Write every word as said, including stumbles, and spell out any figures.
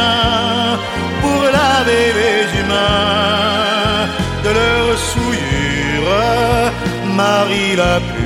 rien pour laver les humains de leurs souillures. Marie la plus